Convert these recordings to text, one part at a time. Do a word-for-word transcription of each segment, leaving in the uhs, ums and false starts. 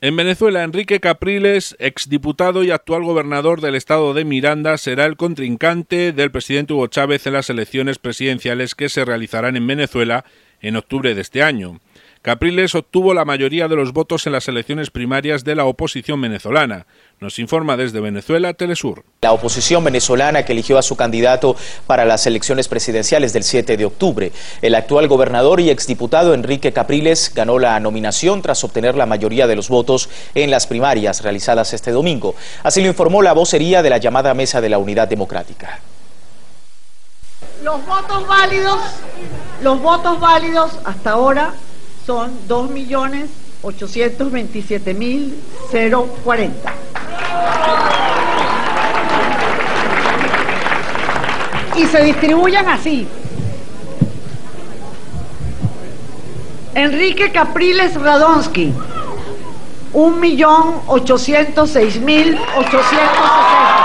En Venezuela, Enrique Capriles, exdiputado y actual gobernador del estado de Miranda, será el contrincante del presidente Hugo Chávez en las elecciones presidenciales que se realizarán en Venezuela en octubre de este año. Capriles obtuvo la mayoría de los votos en las elecciones primarias de la oposición venezolana. Nos informa desde Venezuela Telesur. La oposición venezolana que eligió a su candidato para las elecciones presidenciales del siete de octubre. El actual gobernador y exdiputado Enrique Capriles ganó la nominación tras obtener la mayoría de los votos en las primarias realizadas este domingo. Así lo informó la vocería de la llamada Mesa de la Unidad Democrática. Los votos válidos, los votos válidos hasta ahora son dos millones ochocientos veintisiete mil cuarenta. Y se distribuyen así: Enrique Capriles Radonsky, un millón ochocientos seis mil ochocientos sesenta.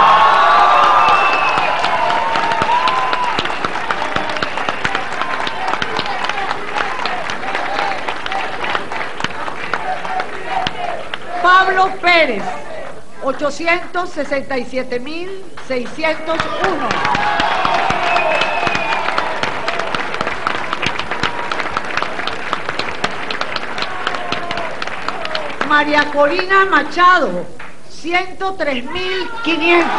Pablo Pérez, ochocientos sesenta y siete mil seiscientos uno. María Corina Machado, ciento tres mil quinientos.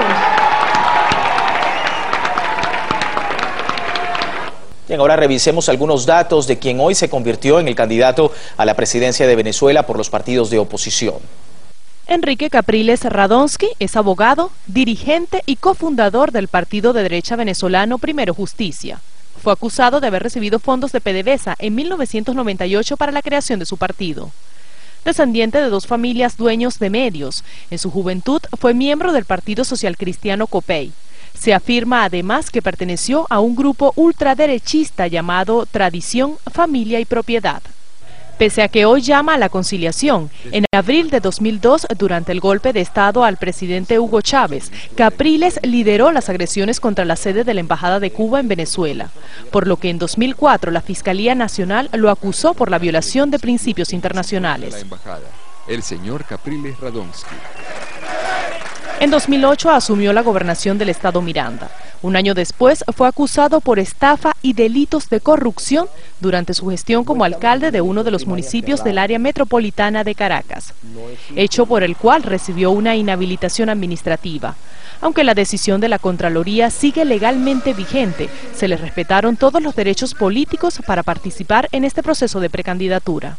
Bien, ahora revisemos algunos datos de quien hoy se convirtió en el candidato a la presidencia de Venezuela por los partidos de oposición. Enrique Capriles Radonsky es abogado, dirigente y cofundador del partido de derecha venezolano Primero Justicia. Fue acusado de haber recibido fondos de PDVSA en mil novecientos noventa y ocho para la creación de su partido. Descendiente de dos familias dueños de medios, en su juventud fue miembro del Partido Social Cristiano COPEI. Se afirma además que perteneció a un grupo ultraderechista llamado Tradición, Familia y Propiedad. Pese a que hoy llama a la conciliación, en abril de dos mil dos, durante el golpe de Estado al presidente Hugo Chávez, Capriles lideró las agresiones contra la sede de la Embajada de Cuba en Venezuela, por lo que en dos mil cuatro la Fiscalía Nacional lo acusó por la violación de principios internacionales. La embajada, el señor Capriles Radonsky. En dos mil ocho asumió la gobernación del estado Miranda. Un año después fue acusado por estafa y delitos de corrupción durante su gestión como alcalde de uno de los municipios del área metropolitana de Caracas, hecho por el cual recibió una inhabilitación administrativa. Aunque la decisión de la Contraloría sigue legalmente vigente, se le respetaron todos los derechos políticos para participar en este proceso de precandidatura.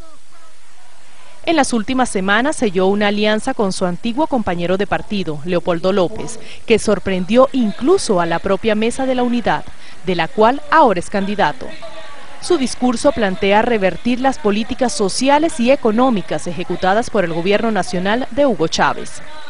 En las últimas semanas selló una alianza con su antiguo compañero de partido, Leopoldo López, que sorprendió incluso a la propia Mesa de la Unidad, de la cual ahora es candidato. Su discurso plantea revertir las políticas sociales y económicas ejecutadas por el gobierno nacional de Hugo Chávez.